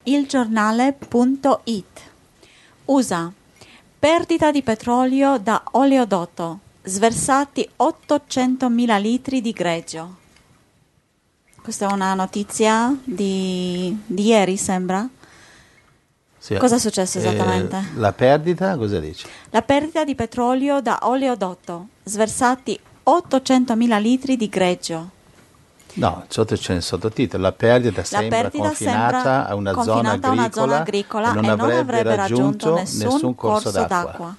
ilgiornale.it. USA. Perdita di petrolio da oleodotto. Sversati 800.000 litri di greggio. Questa è una notizia di ieri, sembra. Sì. Cosa è successo esattamente? La perdita, cosa dici? La perdita di petrolio da oleodotto. Sversati 800.000 litri di greggio. No, sotto c'è il sottotitolo. La perdita sembra confinata a una zona agricola e non avrebbe raggiunto nessun corso d'acqua.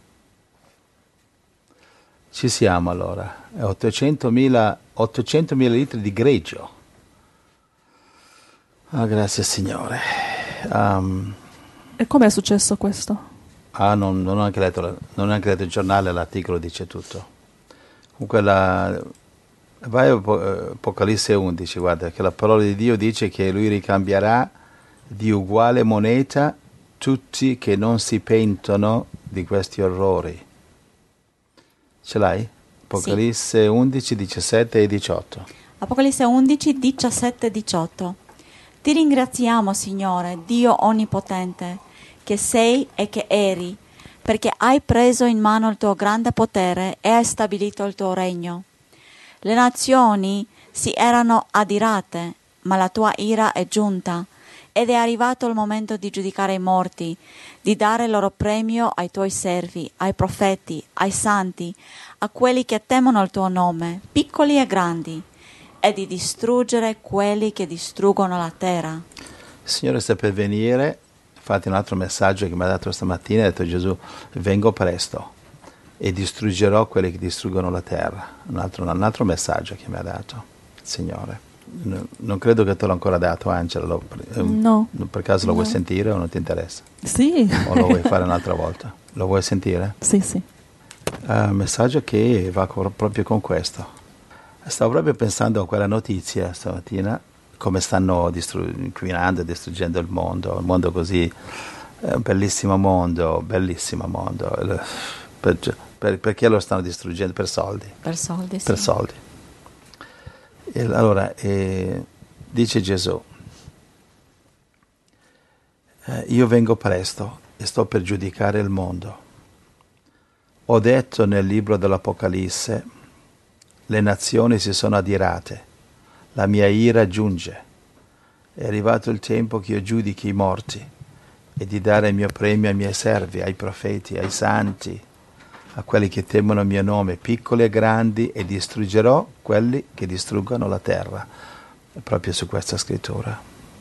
Ci siamo allora. 800.000 litri di greggio. Grazie Signore. E come è successo questo? Non ho anche letto il giornale, l'articolo dice tutto. Comunque vai a Apocalisse 11, guarda, che la parola di Dio dice che lui ricambierà di uguale moneta tutti che non si pentono di questi orrori. Ce l'hai? Apocalisse 11, 17 e 18. Apocalisse 11, 17 e 18. Ti ringraziamo, Signore, Dio Onnipotente, che sei e che eri, perché hai preso in mano il tuo grande potere e hai stabilito il tuo regno. Le nazioni si erano adirate, ma la tua ira è giunta, ed è arrivato il momento di giudicare i morti, di dare il loro premio ai tuoi servi, ai profeti, ai santi, a quelli che temono il tuo nome, piccoli e grandi, e di distruggere quelli che distruggono la terra. Il Signore sta per venire. Infatti un altro messaggio che mi ha dato stamattina ha detto: Gesù, vengo presto e distruggerò quelli che distruggono la terra. Un altro messaggio che mi ha dato il Signore. Non credo che te l'ho ancora dato, Angela. No. Per caso lo vuoi sentire o non ti interessa? Sì. O lo vuoi fare un'altra volta? Lo vuoi sentire? Sì, sì. Un messaggio che va proprio con questo. Stavo proprio pensando a quella notizia stamattina, come stanno inquinando e distruggendo il mondo così, un bellissimo mondo. Perché lo stanno distruggendo? Per soldi. Per soldi, sì. Per soldi. E allora, dice Gesù, io vengo presto e sto per giudicare il mondo. Ho detto nel libro dell'Apocalisse, le nazioni si sono adirate, la mia ira giunge. È arrivato il tempo che io giudichi i morti e di dare il mio premio ai miei servi, ai profeti, ai santi, a quelli che temono il mio nome, piccoli e grandi, e distruggerò quelli che distruggono la terra. È proprio su questa scrittura.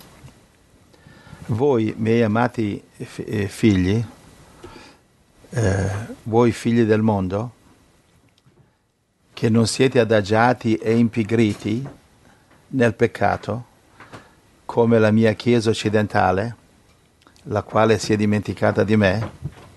Voi, miei amati figli, voi figli del mondo, che non siete adagiati e impigriti nel peccato, come la mia Chiesa occidentale, la quale si è dimenticata di me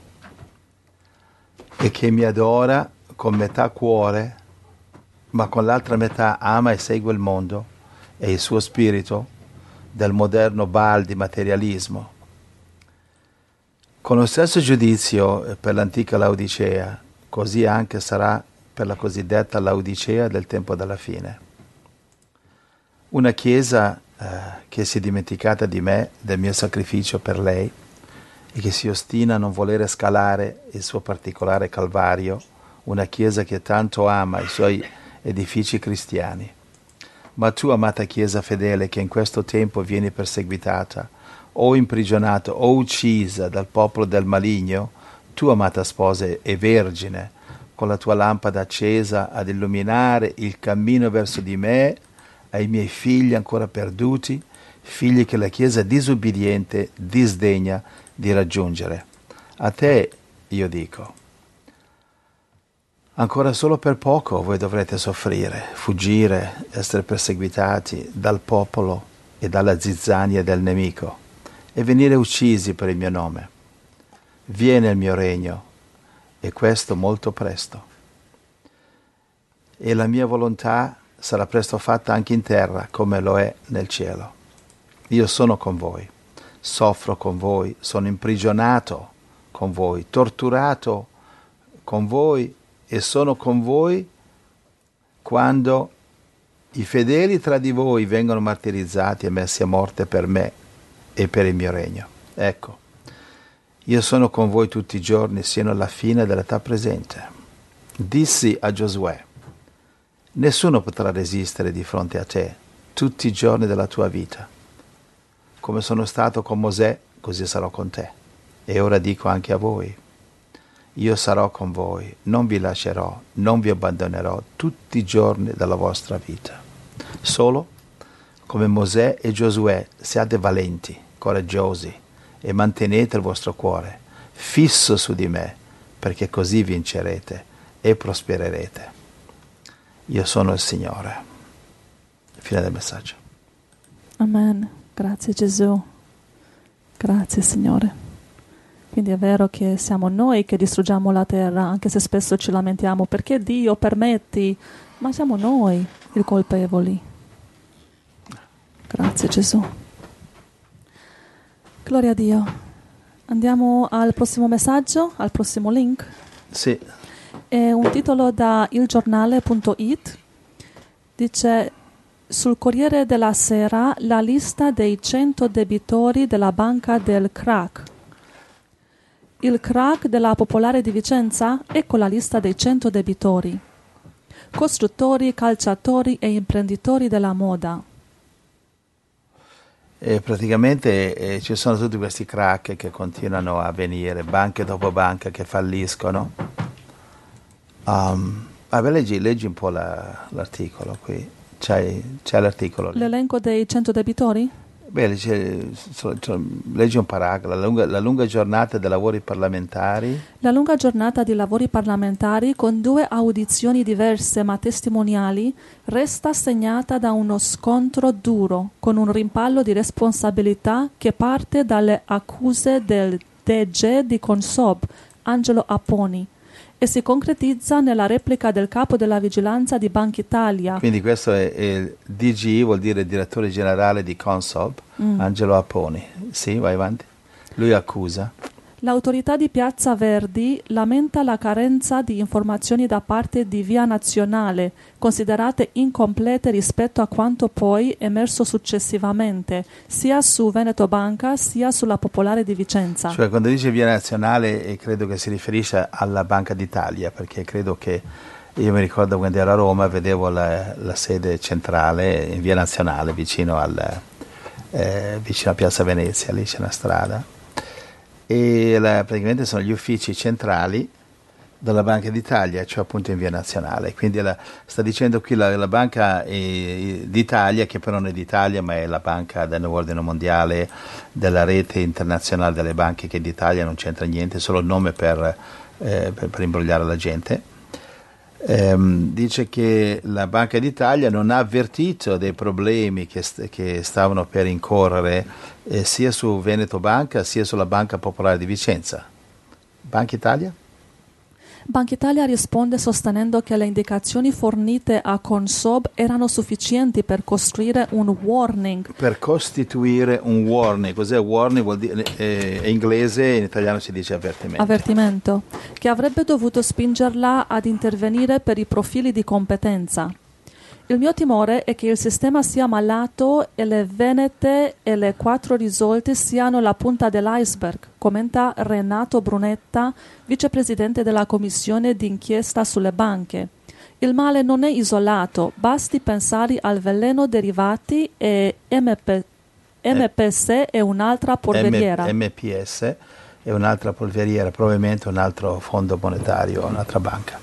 e che mi adora con metà cuore, ma con l'altra metà ama e segue il mondo e il suo spirito del moderno Baal di materialismo. Con lo stesso giudizio per l'antica Laodicea, così anche sarà per la cosiddetta Laodicea del tempo della fine. Una Chiesa che si è dimenticata di me, del mio sacrificio per lei, e che si ostina a non volere scalare il suo particolare calvario, una Chiesa che tanto ama i suoi edifici cristiani. Ma tu, amata Chiesa fedele, che in questo tempo vieni perseguitata, o imprigionata, o uccisa dal popolo del maligno, tu, amata sposa e vergine, con la tua lampada accesa ad illuminare il cammino verso di me, ai miei figli ancora perduti, figli che la Chiesa disubbidiente disdegna di raggiungere. A te io dico, ancora solo per poco voi dovrete soffrire, fuggire, essere perseguitati dal popolo e dalla zizzania del nemico e venire uccisi per il mio nome. Viene il mio regno, e questo molto presto. E la mia volontà sarà presto fatta anche in terra come lo è nel cielo. Io sono con voi, soffro con voi, sono imprigionato con voi, torturato con voi e sono con voi quando i fedeli tra di voi vengono martirizzati e messi a morte per me e per il mio regno. Ecco, io sono con voi tutti i giorni sino alla fine dell'età presente. Dissi a Giosuè: nessuno potrà resistere di fronte a te tutti i giorni della tua vita. Come sono stato con Mosè, così sarò con te. E ora dico anche a voi: io sarò con voi, non vi lascerò, non vi abbandonerò tutti i giorni della vostra vita. Solo, come Mosè e Giosuè, siate valenti, coraggiosi e mantenete il vostro cuore fisso su di me, perché così vincerete e prospererete. Io sono il Signore. Fine del messaggio. Amen. Grazie Gesù. Grazie Signore. Quindi è vero che siamo noi che distruggiamo la terra, anche se spesso ci lamentiamo perché Dio permetti, ma siamo noi i colpevoli. Grazie Gesù. Gloria a Dio. Andiamo al prossimo messaggio, al prossimo link. Sì. È un titolo da ilgiornale.it. Dice: sul Corriere della Sera la lista dei 100 debitori della banca del crack. Il crack della Popolare di Vicenza? Ecco la lista dei 100 debitori. Costruttori, calciatori e imprenditori della moda. E praticamente ci sono tutti questi crack che continuano a venire, banche dopo banche che falliscono. Leggi un po' l'articolo qui. C'è l'articolo lì. L'elenco dei 100 debitori? Leggi un paragrafo. La lunga giornata dei lavori parlamentari. La lunga giornata di lavori parlamentari, con 2 audizioni diverse ma testimoniali, resta segnata da uno scontro duro, con un rimpallo di responsabilità che parte dalle accuse del DG di Consob, Angelo Apponi, e si concretizza nella replica del capo della vigilanza di Banca Italia. Quindi questo è il DG, vuol dire direttore generale di Consob, Angelo Apponi. Sì, vai avanti. Lui accusa. L'autorità di Piazza Verdi lamenta la carenza di informazioni da parte di Via Nazionale, considerate incomplete rispetto a quanto poi emerso successivamente, sia su Veneto Banca sia sulla Popolare di Vicenza. Cioè, quando dice Via Nazionale, credo che si riferisce alla Banca d'Italia, perché credo che io mi ricordo quando ero a Roma, vedevo la sede centrale in Via Nazionale, vicino a Piazza Venezia, lì c'è una strada. E praticamente sono gli uffici centrali della Banca d'Italia, cioè appunto in Via Nazionale. Quindi sta dicendo qui la Banca d'Italia, che però non è d'Italia, ma è la banca del nuovo ordine mondiale, della rete internazionale delle banche, che d'Italia non c'entra niente, è solo il nome per imbrogliare la gente. Dice che la Banca d'Italia non ha avvertito dei problemi che stavano per incorrere sia su Veneto Banca sia sulla Banca Popolare di Vicenza. Banca Italia? Banca Italia risponde sostenendo che le indicazioni fornite a Consob erano sufficienti per costruire un warning. Per costituire un warning. Cos'è warning? Vuol dire, è inglese, in italiano si dice avvertimento. Avvertimento, che avrebbe dovuto spingerla ad intervenire per i profili di competenza. Il mio timore è che il sistema sia malato e le venete e le 4 risolte siano la punta dell'iceberg, commenta Renato Brunetta, vicepresidente della commissione d'inchiesta sulle banche. Il male non è isolato, basti pensare al veleno derivati e MPS è un'altra polveriera. MPS è un'altra polveriera, probabilmente un altro fondo monetario, un'altra banca.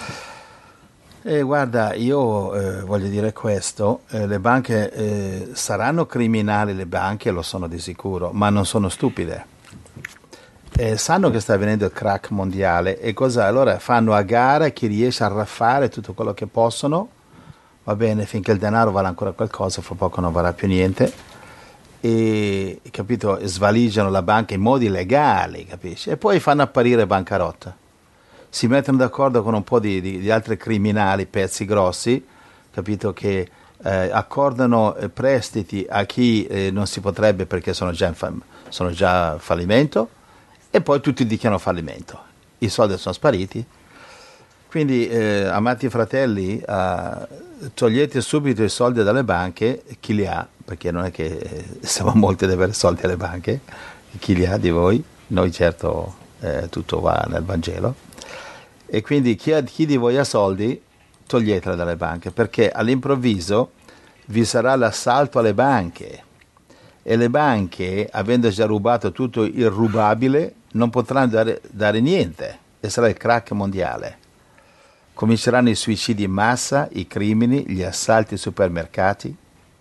Guarda, io voglio dire questo, le banche saranno criminali, le banche lo sono di sicuro, ma non sono stupide. Sanno che sta avvenendo il crack mondiale e cosa? Allora fanno a gara chi riesce a raffare tutto quello che possono, va bene, finché il denaro vale ancora qualcosa, fra poco non varrà più niente, e capito, svaligiano la banca in modi legali, capisci? E poi fanno apparire bancarotta. Si mettono d'accordo con un po' di altri criminali, pezzi grossi, capito, che accordano prestiti a chi non si potrebbe perché sono già a fallimento, e poi tutti dichiarano fallimento. I soldi sono spariti. Quindi, amati fratelli, togliete subito i soldi dalle banche, chi li ha, perché non è che siamo molti ad avere soldi alle banche, chi li ha di voi? Noi certo, tutto va nel Vangelo, e quindi chi di voi ha soldi, toglietela dalle banche, perché all'improvviso vi sarà l'assalto alle banche, e le banche, avendo già rubato tutto il rubabile, non potranno dare niente, e sarà il crack mondiale. Cominceranno i suicidi in massa, i crimini, gli assalti ai supermercati,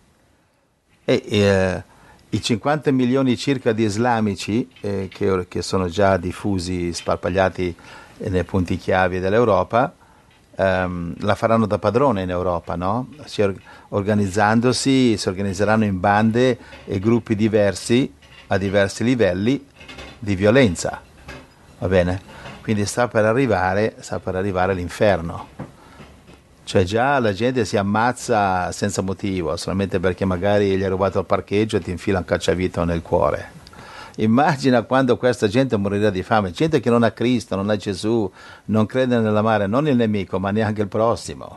e i 50 milioni circa di islamici che sono già diffusi, sparpagliati nei punti chiavi dell'Europa, la faranno da padrone in Europa, no? Organizzandosi, si organizzeranno in bande e gruppi diversi a diversi livelli di violenza, va bene? Quindi sta per arrivare l'inferno. Cioè già la gente si ammazza senza motivo, solamente perché magari gli hai rubato il parcheggio e ti infila un cacciavite nel cuore. Immagina quando questa gente morirà di fame, gente che non ha Cristo, non ha Gesù, non crede nell'amare non il nemico ma neanche il prossimo.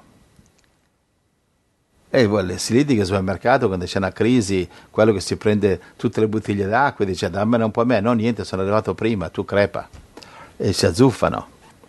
E si litiga al supermercato quando c'è una crisi, quello che si prende tutte le bottiglie d'acqua e dice dammene un po' a me, no niente, sono arrivato prima, tu crepa, e si azzuffano.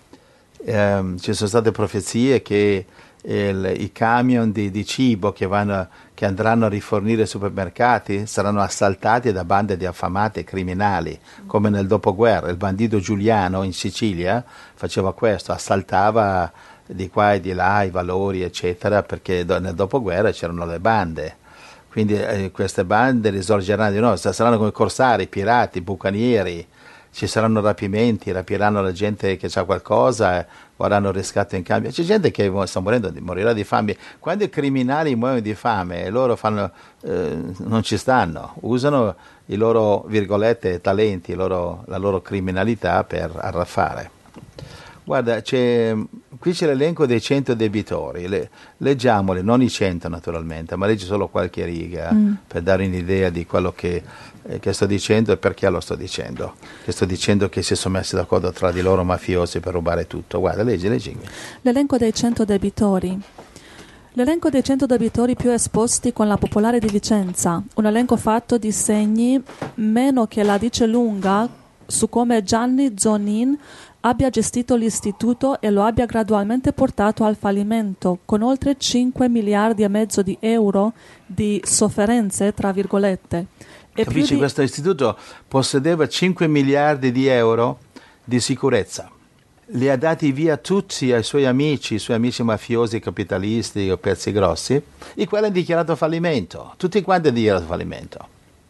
Ci sono state profezie che i camion di cibo che andranno a rifornire i supermercati saranno assaltati da bande di affamati e criminali, come nel dopoguerra. Il bandito Giuliano in Sicilia faceva questo, assaltava di qua e di là i valori eccetera, perché nel dopoguerra c'erano le bande. Quindi queste bande risorgeranno di nuovo, saranno come corsari, pirati, bucanieri. Ci saranno rapimenti, rapiranno la gente che ha qualcosa e vorranno riscatto in cambio. C'è gente che sta morendo, morirà di fame. Quando i criminali muoiono di fame, loro non ci stanno, usano i loro, virgolette, talenti, la loro criminalità per arraffare. Guarda, qui c'è l'elenco dei 100 debitori, leggiamoli, non i 100 naturalmente, ma leggi solo qualche riga per dare un'idea di quello che sto dicendo e perché lo sto dicendo. Che sto dicendo che si sono messi d'accordo tra di loro mafiosi per rubare tutto. Guarda, leggi. L'elenco dei 100 debitori. L'elenco dei 100 debitori più esposti con la Popolare di Vicenza, un elenco fatto di segni meno che la dice lunga su come Gianni Zonin abbia gestito l'istituto e lo abbia gradualmente portato al fallimento, con oltre 5 miliardi e mezzo di euro di sofferenze, tra virgolette. Capisci, questo istituto possedeva 5 miliardi di euro di sicurezza. Li ha dati via tutti ai suoi amici mafiosi, capitalisti o pezzi grossi, i quali hanno dichiarato fallimento. Tutti quanti hanno dichiarato fallimento.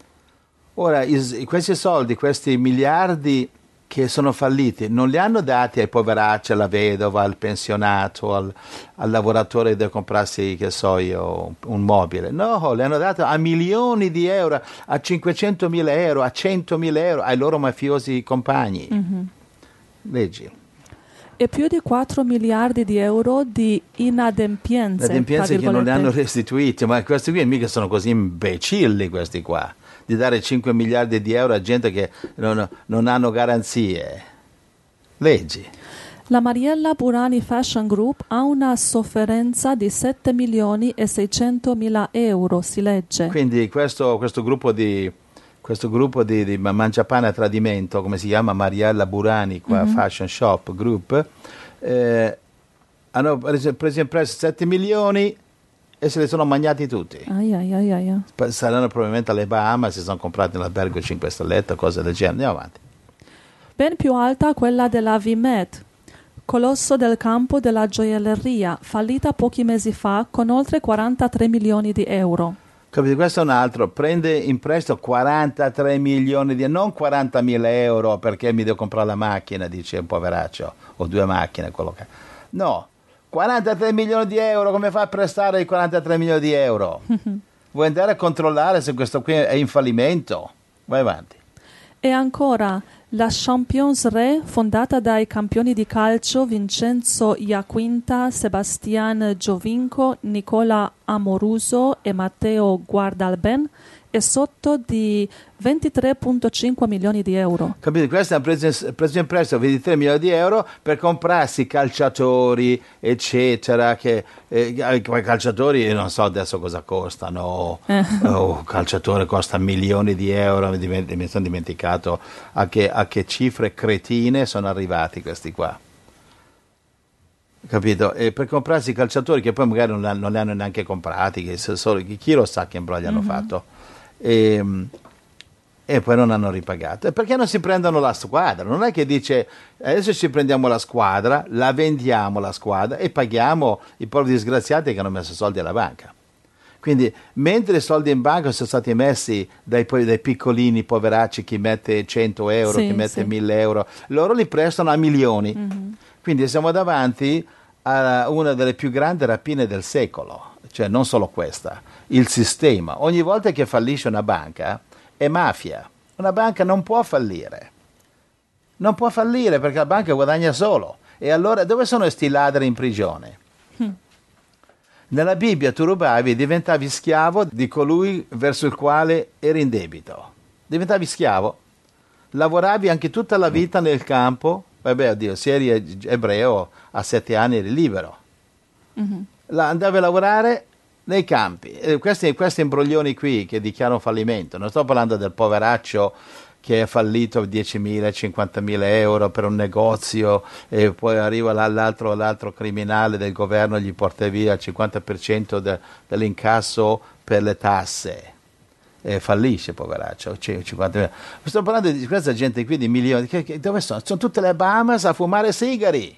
Ora, questi soldi, questi miliardi che sono falliti, non li hanno dati ai poveracci, alla vedova, al pensionato, al lavoratore che deve comprarsi, che so io, un mobile. No, li hanno dati a milioni di euro, a 500.000 euro, a 100.000 euro, ai loro mafiosi compagni. Leggi. E più di 4 miliardi di euro di inadempienze. Inadempienze che non li hanno restituiti, ma questi qui mica sono così imbecilli questi qua, di dare 5 miliardi di euro a gente che non hanno garanzie. Leggi. La Mariella Burani Fashion Group ha una sofferenza di 7 milioni e 600 mila euro, si legge. Quindi questo gruppo di Mangiapane a Tradimento, come si chiama, Mariella Burani Fashion Shop Group, hanno preso in prestito 7 milioni e se li sono mangiati tutti. Saranno probabilmente alle Bahamas, si sono comprati un albergo 5 stellette, cose del genere. Andiamo avanti. Ben più alta quella della Vimet, colosso del campo della gioielleria, fallita pochi mesi fa con oltre 43 milioni di euro. Capito? Questo è un altro, prende in prestito 43 milioni di non 40.000 euro perché mi devo comprare la macchina, dice un poveraccio, o 2 macchine, quello che... No, 43 milioni di euro, come fa a prestare i 43 milioni di euro? Vuoi andare a controllare se questo qui è in fallimento? Vai avanti. E ancora, La Champions Re, fondata dai campioni di calcio Vincenzo Iaquinta, Sebastian Giovinco, Nicola Amoruso e Matteo Guardalben, è sotto di 23,5 milioni di euro. Capite? Questo è preso in prestito 23 milioni di euro per comprarsi calciatori, eccetera, che quei calciatori non so adesso cosa costano, calciatore costa milioni di euro, mi sono dimenticato a che cifre cretine sono arrivati questi qua. Capito? E per comprarsi calciatori che poi magari non li hanno neanche comprati, chi lo sa che imbroglio hanno fatto. E poi non hanno ripagato. E perché non si prendono la squadra? Non è che dice adesso ci prendiamo la squadra, la vendiamo la squadra e paghiamo i poveri disgraziati che hanno messo soldi alla banca. Quindi mentre i soldi in banca sono stati messi dai piccolini poveracci, chi mette 100 euro, chi mette 1000 euro, loro li prestano a milioni. Quindi siamo davanti a una delle più grandi rapine del secolo. Cioè non solo questa, il sistema. Ogni volta che fallisce una banca è mafia. Una banca non può fallire. Non può fallire perché la banca guadagna solo. E allora dove sono questi ladri in prigione? Nella Bibbia tu rubavi e diventavi schiavo di colui verso il quale eri in debito. Diventavi schiavo. Lavoravi anche tutta la vita nel campo. Vabbè, oddio, se eri ebreo a 7 anni eri libero. Andavi a lavorare nei campi. Questi imbroglioni qui che dichiarano fallimento, non sto parlando del poveraccio che è fallito 10.000, 50.000 euro per un negozio e poi arriva l'altro criminale del governo, gli porta via il 50% dell'incasso per le tasse e fallisce, poveraccio. 50.000. Sto parlando di questa gente qui di milioni, dove sono? Sono tutte le Bahamas a fumare sigari.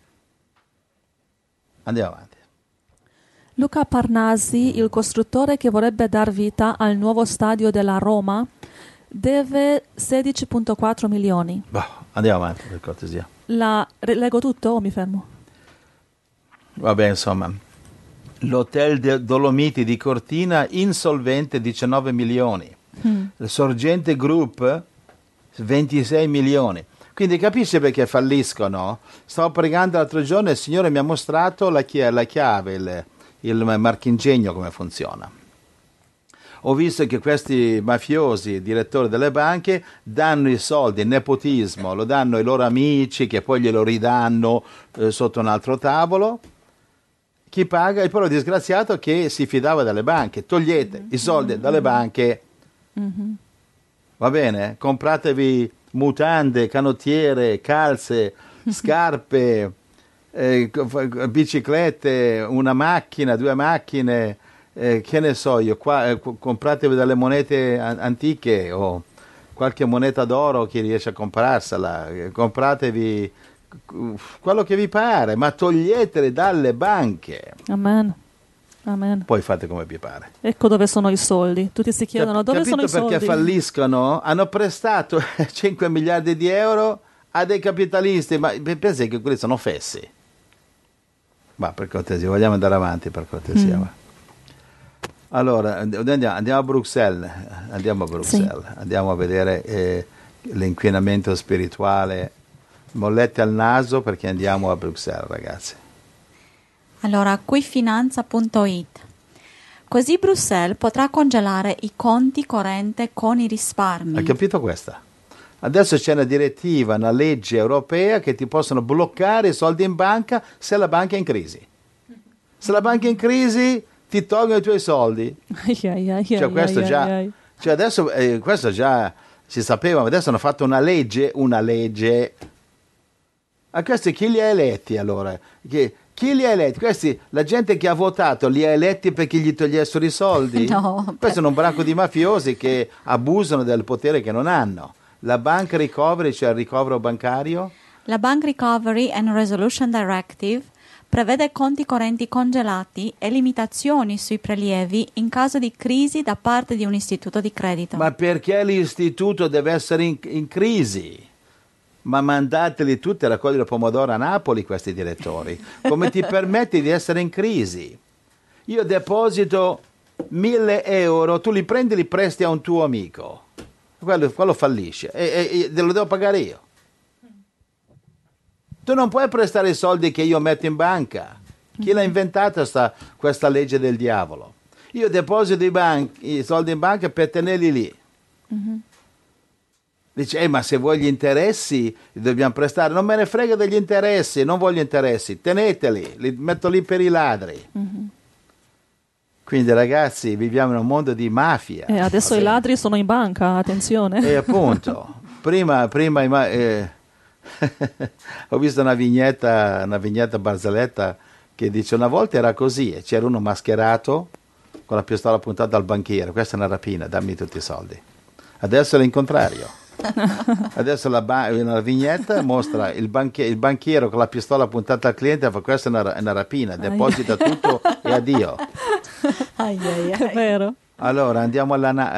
Andiamo avanti. Luca Parnasi, il costruttore che vorrebbe dar vita al nuovo stadio della Roma, deve 16,4 milioni. Andiamo avanti, per cortesia. Leggo tutto o mi fermo? Vabbè, insomma. L'Hotel Dolomiti di Cortina, insolvente, 19 milioni. Il Sorgente Group, 26 milioni. Quindi capisce perché falliscono? Stavo pregando l'altro giorno e il Signore mi ha mostrato la chiave, il marchingegno come funziona. Ho visto che questi mafiosi, direttori delle banche, danno i soldi, il nepotismo, lo danno ai loro amici che poi glielo ridanno sotto un altro tavolo. Chi paga? Il povero disgraziato che si fidava delle banche. Togliete i soldi dalle banche. Va bene? Compratevi mutande, canottiere, calze, scarpe, biciclette, una macchina, 2 macchine, che ne so io, compratevi delle monete antiche o qualche moneta d'oro chi riesce a comprarsela, compratevi quello che vi pare, ma toglietele dalle banche. Amen. Amen. Poi fate come vi pare. Ecco dove sono i soldi. Tutti si chiedono dove sono i soldi. Perché falliscono? Hanno prestato 5 miliardi di euro a dei capitalisti, ma pensi che quelli sono fessi? Ma per cortesia, vogliamo andare avanti per cortesia. Allora, andiamo a Bruxelles, Sì. Andiamo a vedere l'inquinamento spirituale. Mollette al naso perché andiamo a Bruxelles, ragazzi. Allora, quifinanza.it. Così Bruxelles potrà congelare i conti corrente con i risparmi. Hai capito questa? Adesso c'è una direttiva, una legge europea che ti possono bloccare i soldi in banca se la banca è in crisi. Se la banca è in crisi ti tolgono i tuoi soldi. Cioè questo già, cioè adesso questo già si sapeva, ma adesso hanno fatto una legge. A questi chi li ha eletti allora? Chi li ha eletti? Questi, la gente che ha votato li ha eletti perché gli togliessero i soldi? No. Questo è un branco di mafiosi che abusano del potere che non hanno. La Bank Recovery, cioè il ricovero bancario? La Bank Recovery and Resolution Directive prevede conti correnti congelati e limitazioni sui prelievi in caso di crisi da parte di un istituto di credito. Ma perché l'istituto deve essere in crisi? Ma mandateli tutti a raccogliere pomodoro a Napoli questi direttori. Come ti permetti di essere in crisi? Io deposito 1.000 euro, tu li prendi e li presti a un tuo amico. quello fallisce e lo devo pagare io. Tu non puoi prestare i soldi che io metto in banca. Chi l'ha inventata questa legge del diavolo? Io deposito i soldi in banca per tenerli lì. Dice, ma se vuoi gli interessi li dobbiamo prestare. Non me ne frega degli interessi, non voglio interessi, teneteli, li metto lì per i ladri. Quindi ragazzi, viviamo in un mondo di mafia. E adesso i ladri sono in banca, attenzione. E appunto, prima ho visto una vignetta barzelletta che dice una volta era così e c'era uno mascherato con la pistola puntata al banchiere, questa è una rapina, dammi tutti i soldi. Adesso è l'incontrario. Adesso una vignetta mostra il banchiere con la pistola puntata al cliente, fa questa è una rapina, deposita tutto e addio. È vero. Allora andiamo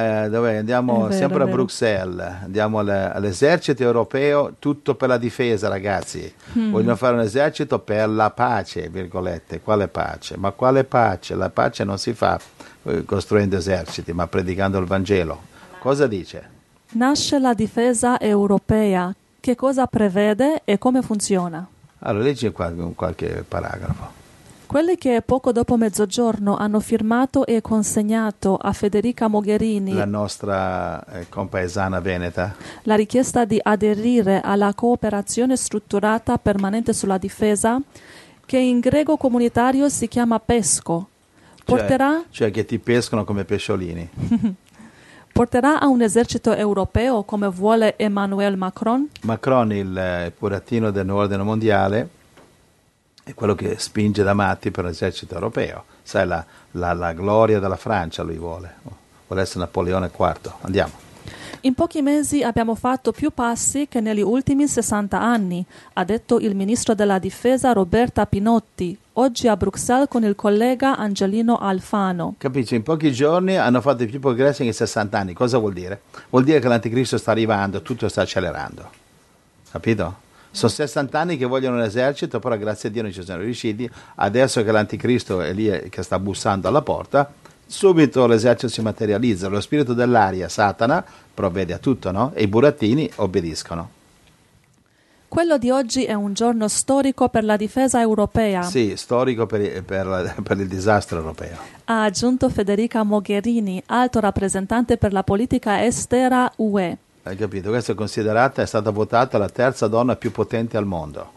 È sempre a vero. Bruxelles, andiamo all'esercito europeo, tutto per la difesa, ragazzi. Vogliono fare un esercito per la pace, virgolette. Quale pace? Ma quale pace? La pace non si fa costruendo eserciti, ma predicando il Vangelo. Cosa dice? Nasce la difesa europea. Che cosa prevede e come funziona? Allora leggi qualche paragrafo. Quelli che poco dopo mezzogiorno hanno firmato e consegnato a Federica Mogherini La nostra compaesana veneta. la richiesta di aderire alla cooperazione strutturata permanente sulla difesa, che in greco comunitario si chiama PESCO, Cioè che ti pescano come pesciolini. porterà a un esercito europeo come vuole Emmanuel Macron? Macron, il burattino del nuovo ordine mondiale, è quello che spinge da matti per l'esercito europeo. Sai, la gloria della Francia lui vuole essere Napoleone IV. Andiamo. In pochi mesi abbiamo fatto più passi che negli ultimi 60 anni, ha detto il ministro della difesa Roberta Pinotti, oggi a Bruxelles con il collega Angelino Alfano. Capisci? In pochi giorni hanno fatto più progressi che in 60 anni. Cosa vuol dire? Vuol dire che l'anticristo sta arrivando, tutto sta accelerando. Capito? Sono 60 anni che vogliono un esercito, però grazie a Dio non ci sono riusciti. Adesso che l'anticristo è lì che sta bussando alla porta, subito l'esercito si materializza. Lo spirito dell'aria, Satana, provvede a tutto, no? E i burattini obbediscono. Quello di oggi è un giorno storico per la difesa europea, Sì, storico per il disastro europeo. ha aggiunto Federica Mogherini, alto rappresentante per la politica estera UE. Hai capito? Questa è stata votata la terza donna più potente al mondo.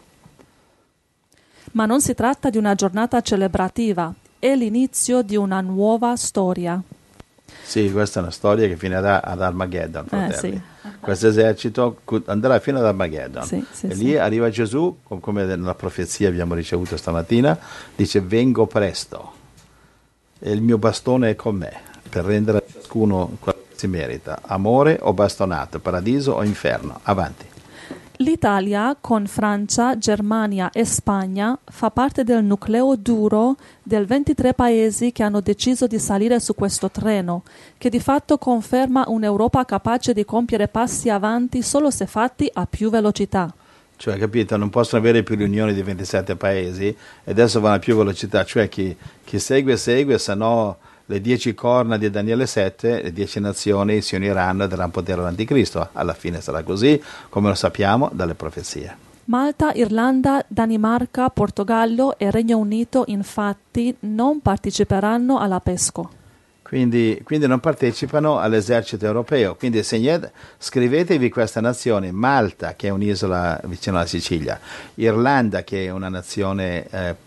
Ma non si tratta di una giornata celebrativa, è l'inizio di una nuova storia. Sì, questa è una storia che finirà ad Armageddon, fratelli. Sì. Questo esercito andrà fino ad Armageddon. Sì, E lì arriva Gesù, come nella profezia abbiamo ricevuto stamattina, dice vengo presto e il mio bastone è con me per rendere a ciascuno quello che si merita, amore o bastonato, paradiso o inferno. Avanti. L'Italia, con Francia, Germania e Spagna, fa parte del nucleo duro del 23 paesi che hanno deciso di salire su questo treno, che di fatto conferma un'Europa capace di compiere passi avanti solo se fatti a più velocità. Cioè, capito, non possono avere più riunioni di 27 paesi e adesso vanno a più velocità, cioè chi segue, se no le 10 corna di Daniele 7, le 10 nazioni si uniranno e daranno potere all'anticristo. Alla fine sarà così, come lo sappiamo dalle profezie. Malta, Irlanda, Danimarca, Portogallo e Regno Unito infatti non parteciperanno alla PESCO. Quindi non partecipano all'esercito europeo. Quindi scrivetevi queste nazioni: Malta, che è un'isola vicino alla Sicilia, Irlanda, che è una nazione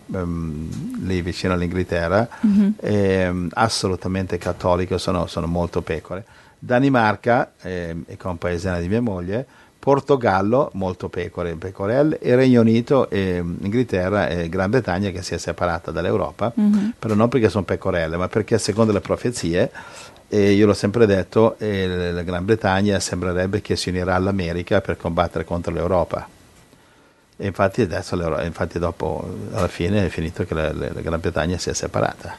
lì vicino all'Inghilterra, assolutamente cattolico, sono molto pecore, Danimarca, è compaesana di mia moglie, Portogallo, molto pecorelle, e Regno Unito e Inghilterra e Gran Bretagna che si è separata dall'Europa, però non perché sono pecorelle, ma perché secondo le profezie, e io l'ho sempre detto, la Gran Bretagna sembrerebbe che si unirà all'America per combattere contro l'Europa. E infatti adesso dopo, alla fine è finito che la Gran Bretagna si è separata.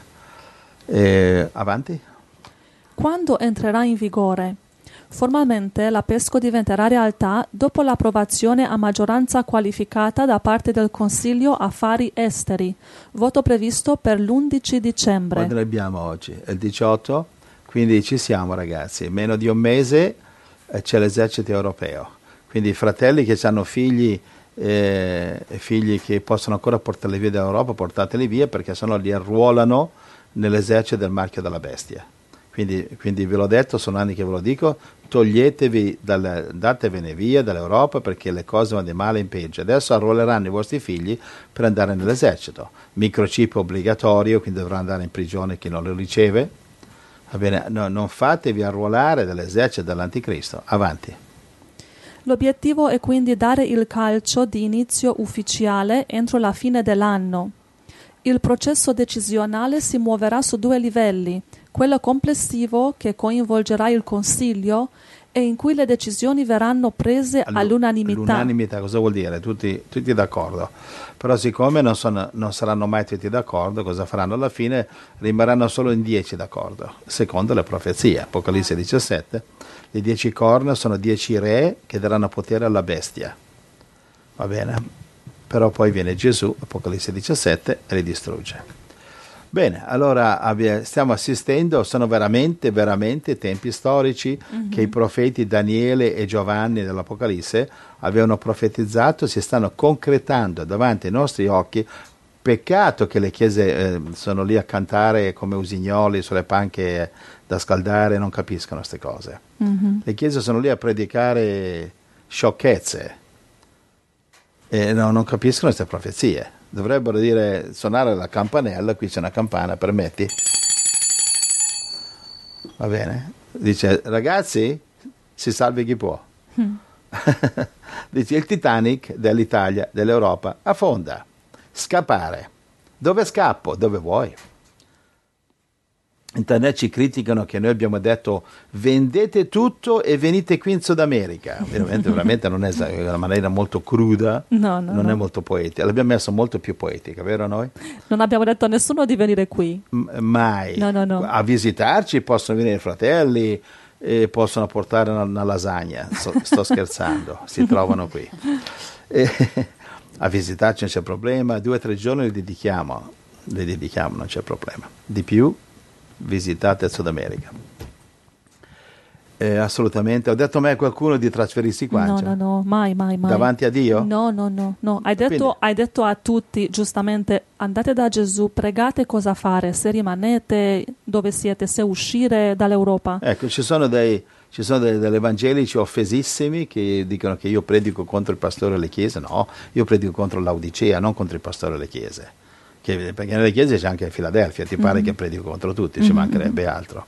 Avanti? Quando entrerà in vigore? Formalmente la PESCO diventerà realtà dopo l'approvazione a maggioranza qualificata da parte del Consiglio Affari Esteri, voto previsto per l'11 dicembre. Quando ne abbiamo oggi? È il 18, quindi ci siamo ragazzi, meno di un mese c'è l'esercito europeo. Quindi i fratelli che hanno figli che possono ancora portarli via dall'Europa, portateli via, perché sennò li arruolano nell'esercito del marchio della bestia. Quindi ve l'ho detto, sono anni che ve lo dico, toglietevi, datevene via dall'Europa, perché le cose vanno di male in peggio. Adesso arruoleranno i vostri figli per andare nell'esercito. Microchip obbligatorio, quindi dovrà andare in prigione chi non lo riceve. Va bene, no, non fatevi arruolare dall'esercito dell'anticristo. Avanti. L'obiettivo è quindi dare il calcio di inizio ufficiale entro la fine dell'anno. Il processo decisionale si muoverà su 2 livelli, quello complessivo che coinvolgerà il Consiglio e in cui le decisioni verranno prese all'unanimità. L'unanimità cosa vuol dire? Tutti d'accordo. Però siccome non saranno mai tutti d'accordo, cosa faranno? Alla fine rimarranno solo in 10 d'accordo, secondo le profezie. Apocalisse 17, le 10 corna sono 10 re che daranno potere alla bestia. Va bene? Però poi viene Gesù, Apocalisse 17, e li distrugge. Bene, allora stiamo assistendo, sono veramente tempi storici che i profeti Daniele e Giovanni dell'Apocalisse avevano profetizzato, si stanno concretando davanti ai nostri occhi. Peccato che le chiese sono lì a cantare come usignoli sulle panche da scaldare e non capiscono queste cose. Le chiese sono lì a predicare sciocchezze e non capiscono queste profezie. Dovrebbero dire, suonare la campanella, qui c'è una campana, permetti? Va bene? Dice, ragazzi, si salvi chi può. Dice, il Titanic dell'Italia, dell'Europa, affonda. Scappare. Dove scappo? Dove vuoi. Internet ci criticano che noi abbiamo detto vendete tutto e venite qui in Sud America. Veramente non è una maniera molto cruda, non è molto poetica. L'abbiamo messo molto più poetica, vero noi? Non abbiamo detto a nessuno di venire qui. Mai. No. A visitarci possono venire i fratelli e possono portare una lasagna. Sto scherzando, si trovano qui. A visitarci non c'è problema, 2 o 3 giorni li dedichiamo, non c'è problema. Di più, visitate il Sud America. Assolutamente. Ho detto mai a qualcuno di trasferirsi qua? No, mai. Davanti a Dio? No. Hai detto a tutti, giustamente, andate da Gesù, pregate cosa fare, se rimanete dove siete, se uscire dall'Europa. Ecco, ci sono degli evangelici offesissimi che dicono che io predico contro il pastore delle chiese. No, io predico contro l'Audicea, non contro il pastore delle chiese. Perché nelle chiese c'è anche Filadelfia, ti pare che predico contro tutti, ci mancherebbe altro.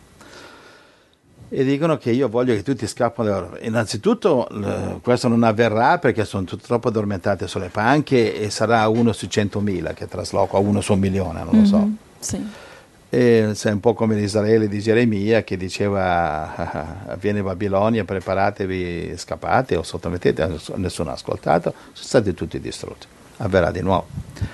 E dicono che io voglio che tutti scappino dall'Europa. Innanzitutto questo non avverrà perché sono troppo addormentate sulle panche e sarà 1 su 100.000 che trasloco a 1 su 1.000.000, non lo so. Sì. E sei un po' come l'Israele di Geremia che diceva viene Babilonia, preparatevi, scappate o sottomettete, nessuno ha ascoltato, sono stati tutti distrutti. Avverrà di nuovo.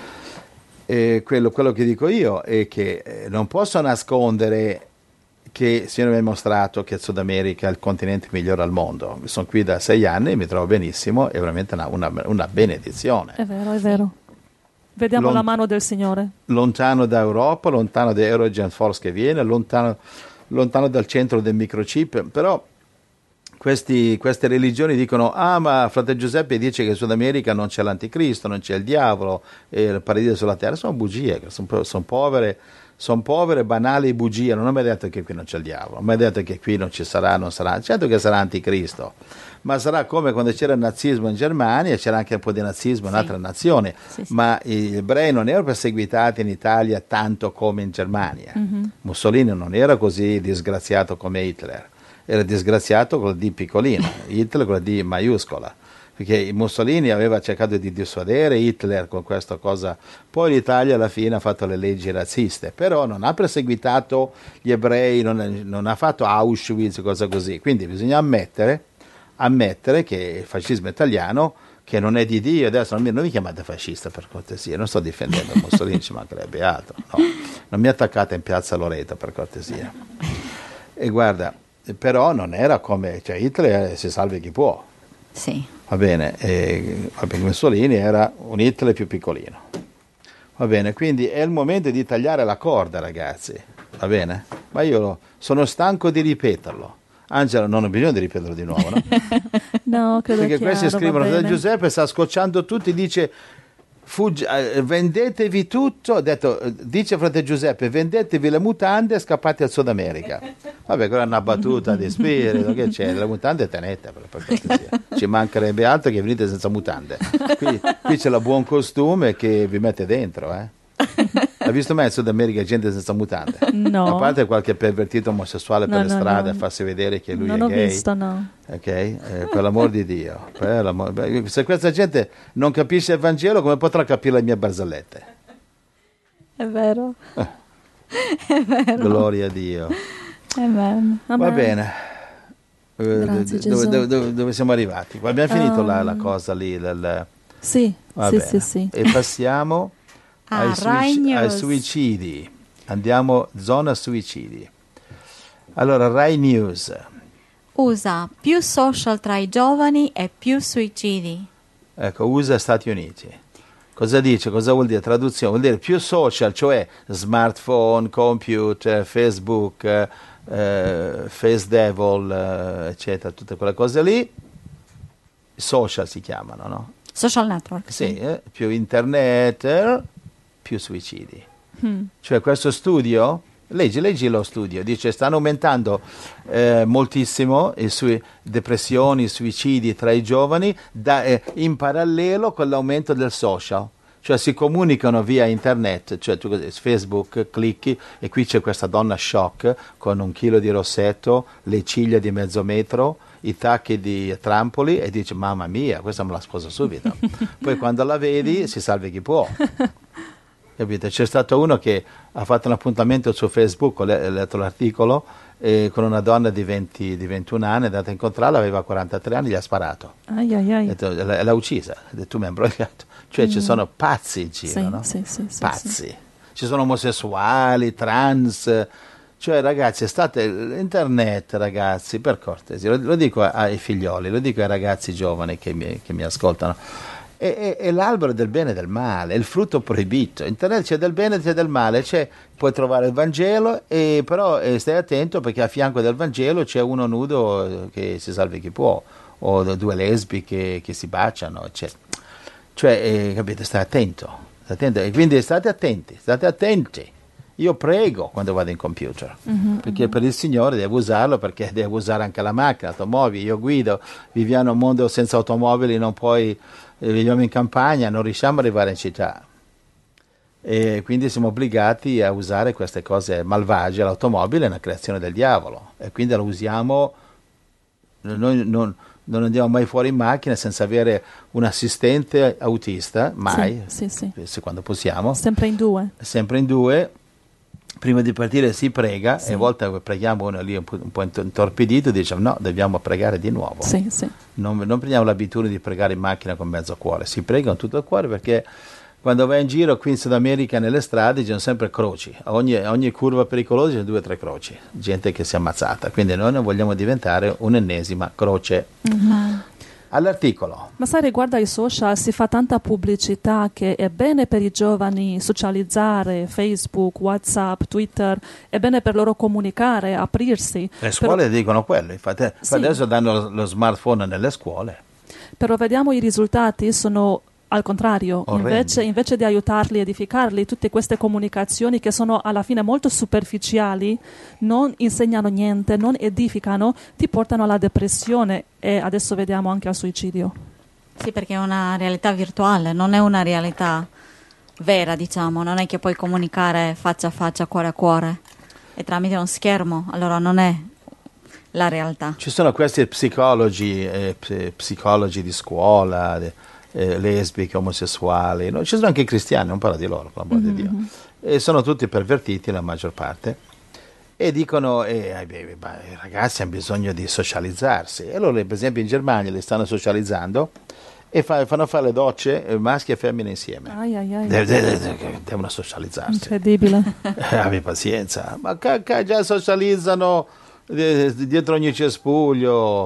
E quello che dico io è che non posso nascondere che il Signore mi ha mostrato che il Sud America è il continente migliore al mondo. Sono qui da 6 anni, mi trovo benissimo, è veramente una benedizione. È vero. Vediamo la mano del Signore. Lontano da Europa, lontano da Eurogen Force che viene, lontano dal centro del microchip, però queste religioni dicono ma fratello Giuseppe dice che in Sud America non c'è l'anticristo, non c'è il diavolo, il paradiso sulla terra. Sono bugie, sono povere, banali bugie. Non ho mai detto che qui non c'è il diavolo, non ho mai detto che qui non ci sarà, non sarà. Certo che sarà anticristo, ma sarà come quando c'era il nazismo in Germania, c'era anche un po' di nazismo in altre nazioni, ma gli ebrei non erano perseguitati in Italia tanto come in Germania. Mussolini non era così disgraziato come Hitler. Era disgraziato con la D piccolina, Hitler con la D maiuscola, perché Mussolini aveva cercato di dissuadere Hitler con questa cosa. Poi l'Italia alla fine ha fatto le leggi razziste, però non ha perseguitato gli ebrei, non ha fatto Auschwitz, cosa così. Quindi bisogna ammettere che il fascismo italiano, che non è di Dio, adesso non mi chiamate fascista per cortesia, non sto difendendo Mussolini, ci mancherebbe altro, no. Non mi attaccate in piazza Loreto per cortesia. E guarda, però non era come, Hitler si salvi chi può. Sì. Va bene, Mussolini era un Hitler più piccolino. Va bene, quindi è il momento di tagliare la corda, ragazzi. Va bene? Ma io sono stanco di ripeterlo. Angela, non ho bisogno di ripeterlo di nuovo, no? No, credo Perché chiaro, questi scrivono: va bene. Giuseppe sta scocciando tutti, dice vendetevi tutto, dice frate Giuseppe, vendetevi le mutande e scappate al Sud America. Vabbè, quella è una battuta di spirito, che c'è? Le mutande tenete, per cortesia. Ci mancherebbe altro che venite senza mutande. Qui c'è la buon costume che vi mette dentro, Hai visto mai in Sud America gente senza mutande? No. A parte qualche pervertito omosessuale per No, le no, strade a no. farsi vedere che lui Non è ho gay. visto, no. Ok? Per l'amor di Dio. Se questa gente non capisce il Vangelo, come potrà capire le mie barzellette? È vero. È vero. Gloria a Dio. Amen. Va Amen. bene. Grazie, Gesù. Dove siamo arrivati? Abbiamo finito la cosa lì. Sì, Va sì, bene. sì, sì. E passiamo Rai News. ai suicidi. Andiamo zona suicidi. Allora, Rai News. USA, più social tra i giovani e più suicidi. Ecco, USA Stati Uniti. Cosa dice? Cosa vuol dire? Traduzione vuol dire più social, cioè smartphone, computer, Facebook, Face Devil, eccetera, tutte quelle cose lì. Social si chiamano, no? Social network. Sì, più internet, più suicidi. Cioè questo studio, leggi lo studio, dice stanno aumentando moltissimo depressioni, suicidi tra i giovani in parallelo con l'aumento del social. Cioè si comunicano via internet, cioè tu Facebook clicchi e qui c'è questa donna shock con 1 chilo di rossetto, le ciglia di mezzo metro, i tacchi di trampoli e dice mamma mia, questa me la sposo subito. Poi quando la vedi si salvi chi può. Capite? C'è stato uno che ha fatto un appuntamento su Facebook, ho letto l'articolo, con una donna di 21 anni, è andata a incontrarla, aveva 43 anni, gli ha sparato. Ai, ai, ai. L'ha uccisa, ha detto tu mi hai imbrogliato. Cioè ci sono pazzi in giro, Sì, no? sì, Pazzi. sì. Ci sono omosessuali, trans. Cioè ragazzi, internet, ragazzi, per cortesia, lo dico ai figlioli, lo dico ai ragazzi giovani che mi ascoltano. È l'albero del bene e del male, è il frutto proibito. Internet c'è del bene e c'è del male, puoi trovare il Vangelo, però stai attento perché a fianco del Vangelo c'è uno nudo che si salvi chi può, o 2 lesbiche che si baciano, eccetera. Cioè, capite, stai attento, e quindi state attenti. Io prego quando vado in computer, perché per il Signore devo usarlo, perché devo usare anche la macchina, l'automobile, io guido, viviamo in un mondo senza automobili, non puoi, viviamo in campagna, non riusciamo ad arrivare in città. E quindi siamo obbligati a usare queste cose malvagie, l'automobile è una creazione del diavolo, e quindi la usiamo, noi non andiamo mai fuori in macchina senza avere un assistente autista, mai, Sì. se quando possiamo. Sempre in 2. Sempre in 2, prima di partire si prega, Sì. e a volte preghiamo uno lì un po' intorpidito, diciamo no, dobbiamo pregare di nuovo. Sì. Non prendiamo l'abitudine di pregare in macchina con mezzo cuore, si prega con tutto il cuore, perché quando vai in giro qui in Sud America nelle strade ci sono sempre croci, a ogni curva pericolosa ci sono 2 o 3 croci, gente che si è ammazzata, quindi noi non vogliamo diventare un'ennesima croce. All'articolo. Ma sai, riguardo ai social si fa tanta pubblicità che è bene per i giovani socializzare, Facebook, WhatsApp, Twitter, è bene per loro comunicare, aprirsi. Le scuole dicono quello, infatti Sì. adesso danno lo smartphone nelle scuole. Però vediamo i risultati sono al contrario, Orrendi. invece di aiutarli, edificarli, tutte queste comunicazioni che sono alla fine molto superficiali, non insegnano niente, non edificano, ti portano alla depressione e adesso vediamo anche al suicidio. Sì, perché è una realtà virtuale, non è una realtà vera, diciamo, non è che puoi comunicare faccia a faccia, cuore a cuore, è tramite uno schermo, allora non è la realtà. Ci sono questi psicologi di scuola, lesbiche, omosessuali, no? Ci sono anche cristiani, non parlo di loro, per l'amor di Dio. E sono tutti pervertiti, la maggior parte, e dicono i ragazzi hanno bisogno di socializzarsi. E allora, per esempio, in Germania li stanno socializzando e fanno fare le docce maschi e femmine insieme. Ai, ai, ai. Devono socializzarsi. Incredibile. Abbi pazienza, ma già socializzano dietro ogni cespuglio,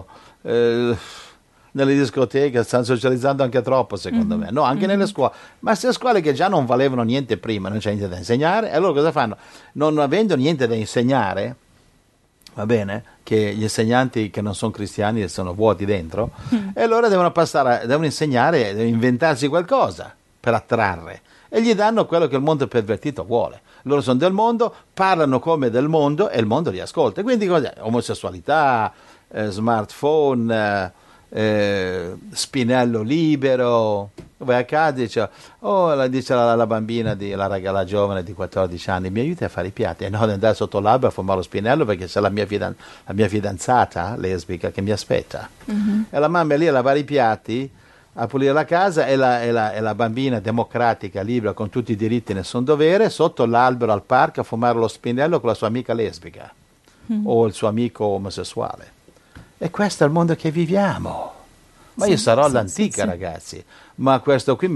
nelle discoteche stanno socializzando anche troppo, secondo me. No, anche nelle scuole. Ma se scuole che già non valevano niente prima, non c'è niente da insegnare, e allora cosa fanno? Non avendo niente da insegnare, va bene? Che gli insegnanti che non sono cristiani sono vuoti dentro, e allora devono insegnare, devono inventarsi qualcosa per attrarre, e gli danno quello che il mondo pervertito vuole. Loro sono del mondo, parlano come del mondo e il mondo li ascolta. Quindi cos'è? Omosessualità, smartphone, spinello libero. Vai a casa e dice, dice la bambina, la giovane di 14 anni, mi aiuti a fare i piatti? E no, devo andare sotto l'albero a fumare lo spinello perché c'è la mia fidanzata lesbica che mi aspetta. E la mamma è lì a lavare i piatti, a pulire la casa, e la bambina democratica, libera, con tutti i diritti e nessun dovere, sotto l'albero al parco a fumare lo spinello con la sua amica lesbica o il suo amico omosessuale. E questo è il mondo che viviamo. Ma io sarò all'antica, ragazzi, ma questo qui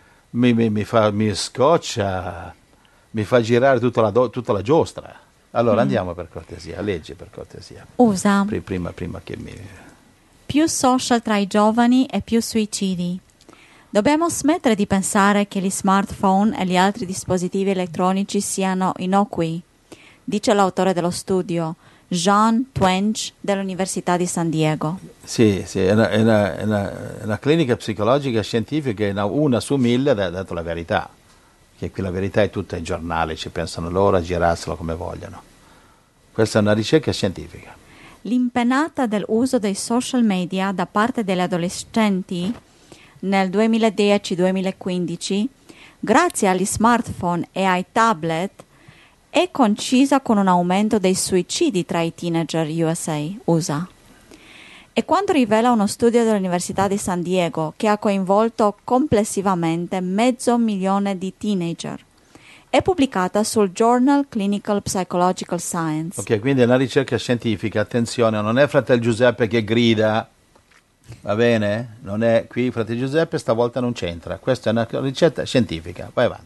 mi scoccia, mi fa girare tutta la giostra. Allora andiamo, per cortesia, leggi per cortesia. Usa. Prima che mi... Più social tra i giovani e più suicidi. Dobbiamo smettere di pensare che gli smartphone e gli altri dispositivi elettronici siano innocui, dice l'autore dello studio, Jean Twenge, dell'Università di San Diego. Sì, è una clinica psicologica scientifica, una su 1000 ha detto la verità, che qui la verità è tutta ai giornali, ci pensano loro a girarselo come vogliono. Questa è una ricerca scientifica. L'impennata dell'uso dei social media da parte degli adolescenti nel 2010-2015, grazie agli smartphone e ai tablet, è concisa con un aumento dei suicidi tra i teenager USA. E quanto rivela uno studio dell'Università di San Diego, che ha coinvolto complessivamente 500.000 di teenager, è pubblicata sul Journal Clinical Psychological Science. Ok, quindi è una ricerca scientifica, attenzione, non è fratello Giuseppe che grida, va bene? Non è qui fratello Giuseppe, stavolta non c'entra, questa è una ricerca scientifica, vai avanti.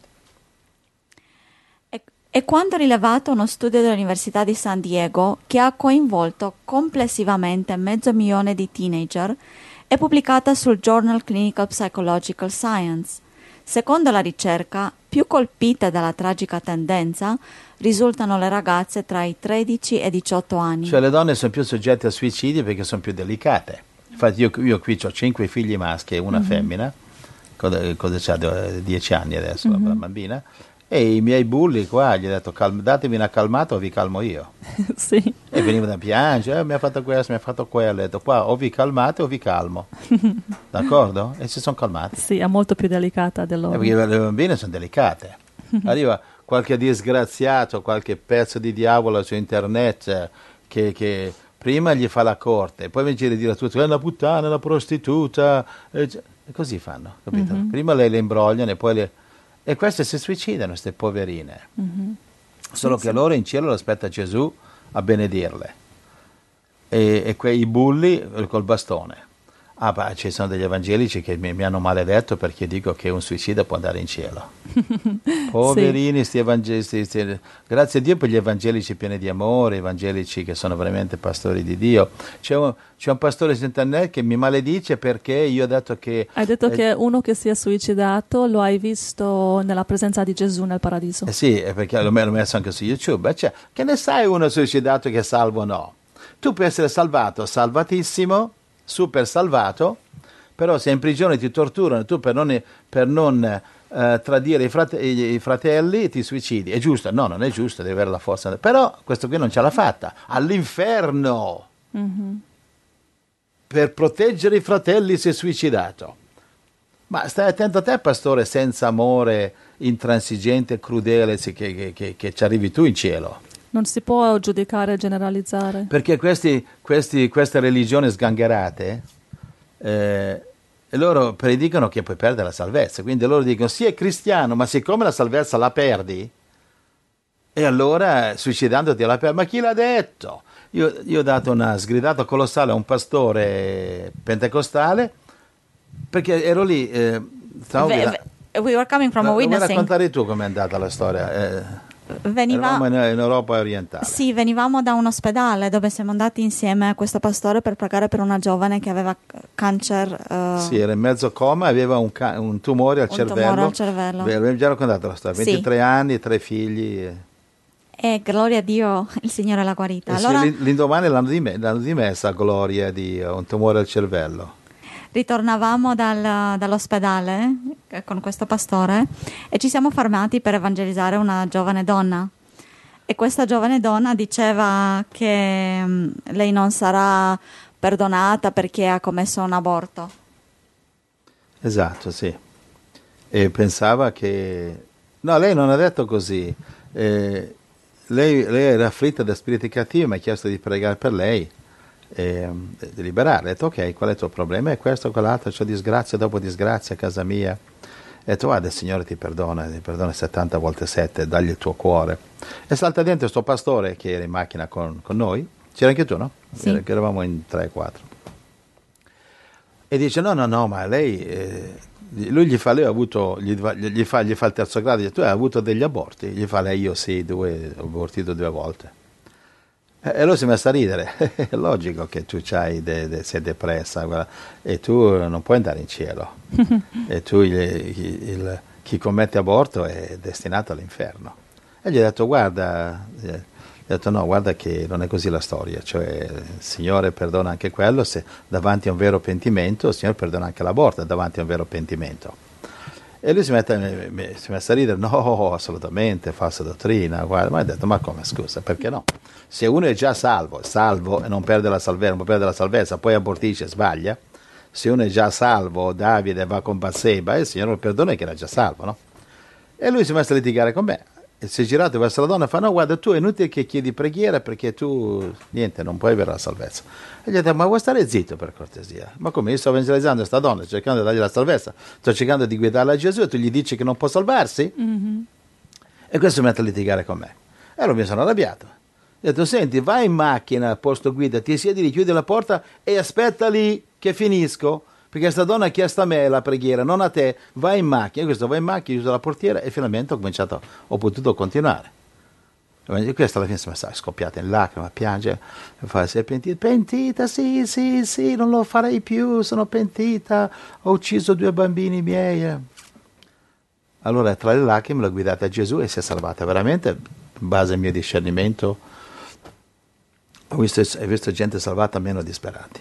E quanto rilevato uno studio dell'Università di San Diego, che ha coinvolto complessivamente 500.000 di teenager, è pubblicata sul Journal Clinical Psychological Science. Secondo la ricerca, più colpite dalla tragica tendenza risultano le ragazze tra i 13 e i 18 anni. Cioè le donne sono più soggette a suicidi perché sono più delicate. Infatti io qui ho 5 figli maschi e una femmina, cosa c'ha, 10 anni adesso la bambina, e i miei bulli qua gli ho detto datemi una calmata o vi calmo io. Sì. E venivano a piangere, mi ha fatto questo, mi ha fatto quello, ho detto qua o vi calmate o vi calmo. D'accordo? E si sono calmati. Sì, è molto più delicata del loro. Perché le bambine sono delicate. Arriva qualche disgraziato, qualche pezzo di diavolo su internet che prima gli fa la corte, poi invece di dire a tutti è una puttana, è una prostituta, e così fanno, capito? Prima le imbrogliano e poi e queste si suicidano, queste poverine. Solo che loro in cielo lo aspetta Gesù a benedirle. E quei bulli col bastone. Ci sono degli evangelici che mi hanno maledetto perché dico che un suicida può andare in cielo. Poverini, sti evangelici. Grazie a Dio per gli evangelici pieni di amore, evangelici che sono veramente pastori di Dio. C'è un pastore su internet che mi maledice perché io ho detto che... Hai detto che uno che si è suicidato lo hai visto nella presenza di Gesù nel paradiso. Sì, perché l'ho messo anche su YouTube. Che ne sai uno suicidato che è salvo o no? Tu puoi essere salvato, salvatissimo, super salvato, però se in prigione ti torturano, tu per non tradire i fratelli ti suicidi. È giusto? No, non è giusto, devi avere la forza. Però questo qui non ce l'ha fatta. All'inferno! Per proteggere i fratelli si è suicidato. Ma stai attento a te, pastore senza amore, intransigente, crudele, che ci arrivi tu in cielo. Non si può giudicare e generalizzare. Perché queste religioni sgangherate, loro predicano che puoi perdere la salvezza. Quindi loro dicono, sì è cristiano, ma siccome la salvezza la perdi, e allora suicidandoti la perdi. Ma chi l'ha detto? Io ho dato una sgridata colossale a un pastore pentecostale, perché ero lì... we were coming from a witnessing. Vuoi raccontare tu com'è andata la storia? Eravamo in Europa orientale. Sì, venivamo da un ospedale dove siamo andati insieme a questo pastore per pregare per una giovane che aveva cancer. Sì, era in mezzo coma, aveva un tumore al cervello. Tumore al cervello. Abbiamo già raccontato la storia. 23 anni, 3 figli. E gloria a Dio, il Signore l'ha guarita. Sì, Allora l'indomani l'hanno dimessa, gloria a Dio, un tumore al cervello. ritornavamo dall'ospedale con questo pastore e ci siamo fermati per evangelizzare una giovane donna. E questa giovane donna diceva che lei non sarà perdonata perché ha commesso un aborto. Esatto, sì. E pensava che... No, lei non ha detto così. Lei era afflitta da spiriti cattivi, mi ha chiesto di pregare per lei, di liberarla. Ha detto, ok, qual è il tuo problema? È questo, quell'altro, c'ho disgrazia dopo disgrazia a casa mia. Ha detto, guarda, il Signore ti perdona 70 volte 7, dagli il tuo cuore. E salta dentro sto pastore che era in macchina con noi. C'era anche tu, no? Sì. Che eravamo in 3-4. E dice, no, ma lei... lui gli fa il terzo grado, dice, tu hai avuto degli aborti? Gli fa lei, io sì, ho abortito 2 volte. E lui si è messo a ridere. È logico che tu sei depressa, guarda, e tu non puoi andare in cielo. E tu, chi commette aborto è destinato all'inferno. E gli ha detto, guarda, no, guarda che non è così la storia, cioè il Signore perdona anche quello, se davanti a un vero pentimento, il Signore perdona anche l'aborto davanti a un vero pentimento. E lui si mette a ridere, no, assolutamente, falsa dottrina, guarda, ma ha detto, ma come, scusa, perché no? Se uno è già salvo e non perde la salvezza, non può perdere la salvezza, poi abortisce e sbaglia, se uno è già salvo, Davide va con Batseba, il Signore lo perdona che era già salvo, no? E lui si è messo a litigare con me. E si è girato verso la donna e fa, no, guarda, tu è inutile che chiedi preghiera perché tu, niente, non puoi avere la salvezza. E gli ha detto, ma vuoi stare zitto per cortesia? Ma come, io sto evangelizzando questa donna, cercando di dargli la salvezza, sto cercando di guidarla a Gesù e tu gli dici che non può salvarsi? Mm-hmm. E questo si mette a litigare con me. E allora mi sono arrabbiato. Ho detto, senti, vai in macchina al posto guida, ti siedi lì, chiudi la porta e aspetta lì che finisco. Perché questa donna ha chiesto a me la preghiera, non a te, vai in macchina. Io questo vai in macchina, chiuso la portiera e finalmente ho potuto continuare. E questa alla fine si è scoppiata in lacrime, a piangere, e fa, sei pentita? Pentita, sì, non lo farei più, sono pentita, ho ucciso 2 bambini miei. Allora tra le lacrime l'ho guidata a Gesù e si è salvata veramente, in base al mio discernimento, ho visto gente salvata meno disperati.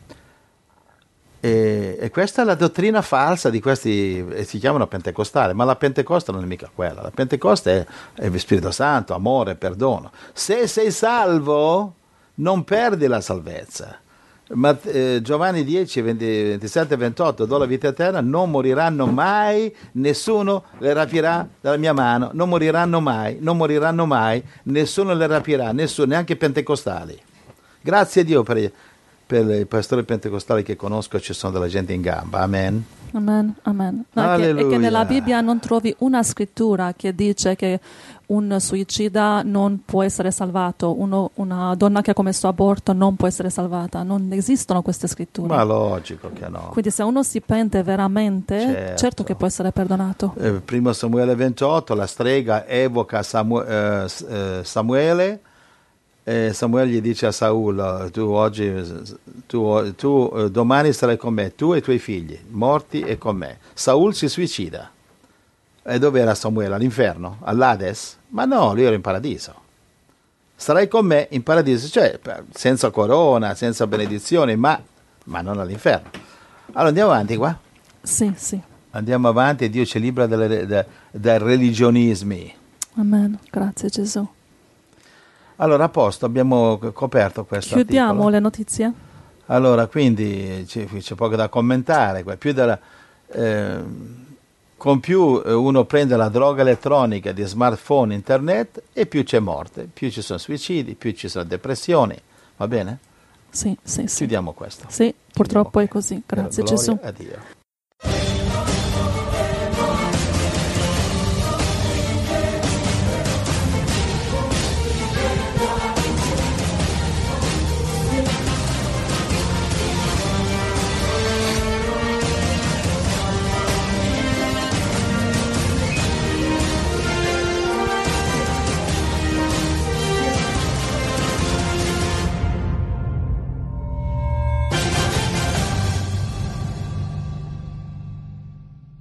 E questa è la dottrina falsa di questi, si chiamano pentecostali, ma la Pentecoste non è mica quella. La Pentecoste è lo Spirito Santo, amore, perdono. Se sei salvo, non perdi la salvezza. Ma Giovanni 10, 27 e 28, do la vita eterna, non moriranno mai, nessuno le rapirà dalla mia mano, non moriranno mai, nessuno le rapirà, nessuno, neanche i pentecostali. Grazie a Dio per i pastori pentecostali che conosco, ci sono della gente in gamba. Amen. Amen, amen. No, è che nella Bibbia non trovi una scrittura che dice che un suicida non può essere salvato, una donna che ha commesso aborto non può essere salvata. Non esistono queste scritture. Ma logico che no. Quindi se uno si pente veramente, certo che può essere perdonato. Primo Samuele 28, la strega evoca Samuele. Samuele gli dice a Saul, tu domani sarai con me, tu e i tuoi figli, morti e con me. Saul si suicida. E dove era Samuele? All'inferno? All'Hades? Ma no, lui era in paradiso. Sarai con me in paradiso, cioè senza corona, senza benedizioni, ma non all'inferno. Allora andiamo avanti qua? Sì. Andiamo avanti e Dio ci libera dai religionismi. Amen, grazie Gesù. Allora, a posto, abbiamo coperto questo Chiudiamo articolo. le notizie? Allora, quindi c'è poco da commentare. Con più uno prende la droga elettronica di smartphone, internet, e più c'è morte, più ci sono suicidi, più ci sono depressioni. Va bene? Sì. Chiudiamo questo. Sì, purtroppo è così. Grazie Gesù. Gloria a Dio.